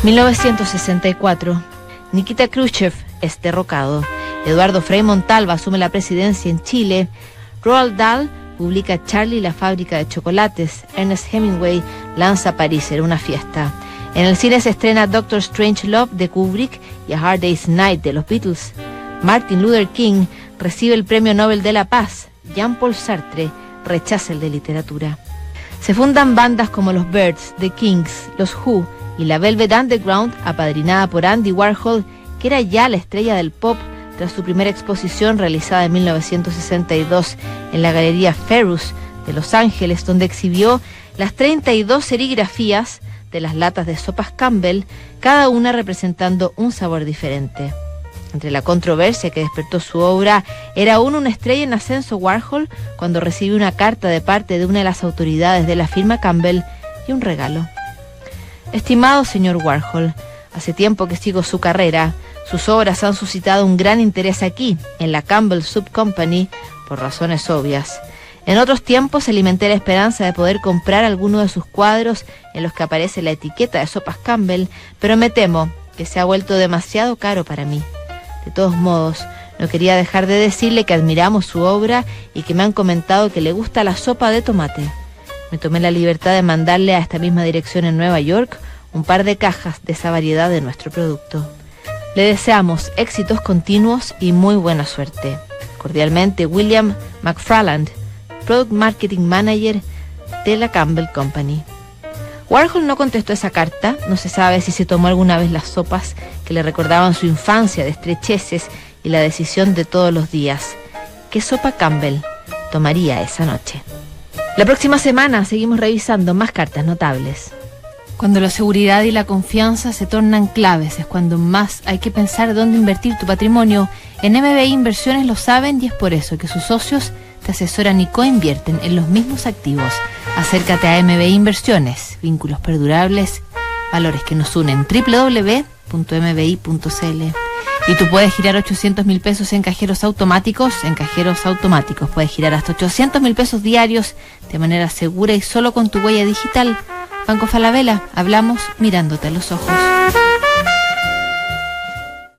1964. Nikita Khrushchev es derrocado. Eduardo Frei Montalva asume la presidencia en Chile. Roald Dahl publica Charlie y la fábrica de chocolates. Ernest Hemingway lanza París en una fiesta. En el cine se estrena Doctor Strangelove de Kubrick y A Hard Day's Night de los Beatles. Martin Luther King recibe el Premio Nobel de la Paz. Jean-Paul Sartre rechaza el de literatura. Se fundan bandas como los Byrds, The Kings, los Who y la Velvet Underground, apadrinada por Andy Warhol, que era ya la estrella del pop tras su primera exposición realizada en 1962 en la Galería Ferus de Los Ángeles, donde exhibió las 32 serigrafías de las latas de sopas Campbell, cada una representando un sabor diferente. Entre la controversia que despertó su obra, era aún una estrella en ascenso Warhol cuando recibió una carta de parte de una de las autoridades de la firma Campbell y un regalo. Estimado señor Warhol, hace tiempo que sigo su carrera. Sus obras han suscitado un gran interés aquí, en la Campbell Soup Company, por razones obvias. En otros tiempos alimenté la esperanza de poder comprar alguno de sus cuadros en los que aparece la etiqueta de sopas Campbell, pero me temo que se ha vuelto demasiado caro para mí. De todos modos, no quería dejar de decirle que admiramos su obra y que me han comentado que le gusta la sopa de tomate. Me tomé la libertad de mandarle a esta misma dirección en Nueva York un par de cajas de esa variedad de nuestro producto. Le deseamos éxitos continuos y muy buena suerte. Cordialmente, William McFarland, Product Marketing Manager de la Campbell Company. Warhol no contestó esa carta, no se sabe si se tomó alguna vez las sopas que le recordaban su infancia de estrecheces y la decisión de todos los días. ¿Qué sopa Campbell tomaría esa noche? La próxima semana seguimos revisando más cartas notables. Cuando la seguridad y la confianza se tornan claves, es cuando más hay que pensar dónde invertir tu patrimonio. En MBI Inversiones lo saben y es por eso que sus socios te asesoran y coinvierten en los mismos activos. Acércate a MBI Inversiones, vínculos perdurables, valores que nos unen. www.mbi.cl. Y tú puedes girar 800.000 pesos en cajeros automáticos. En cajeros automáticos puedes girar hasta 800.000 pesos diarios de manera segura y solo con tu huella digital. Banco Falabella, hablamos mirándote a los ojos.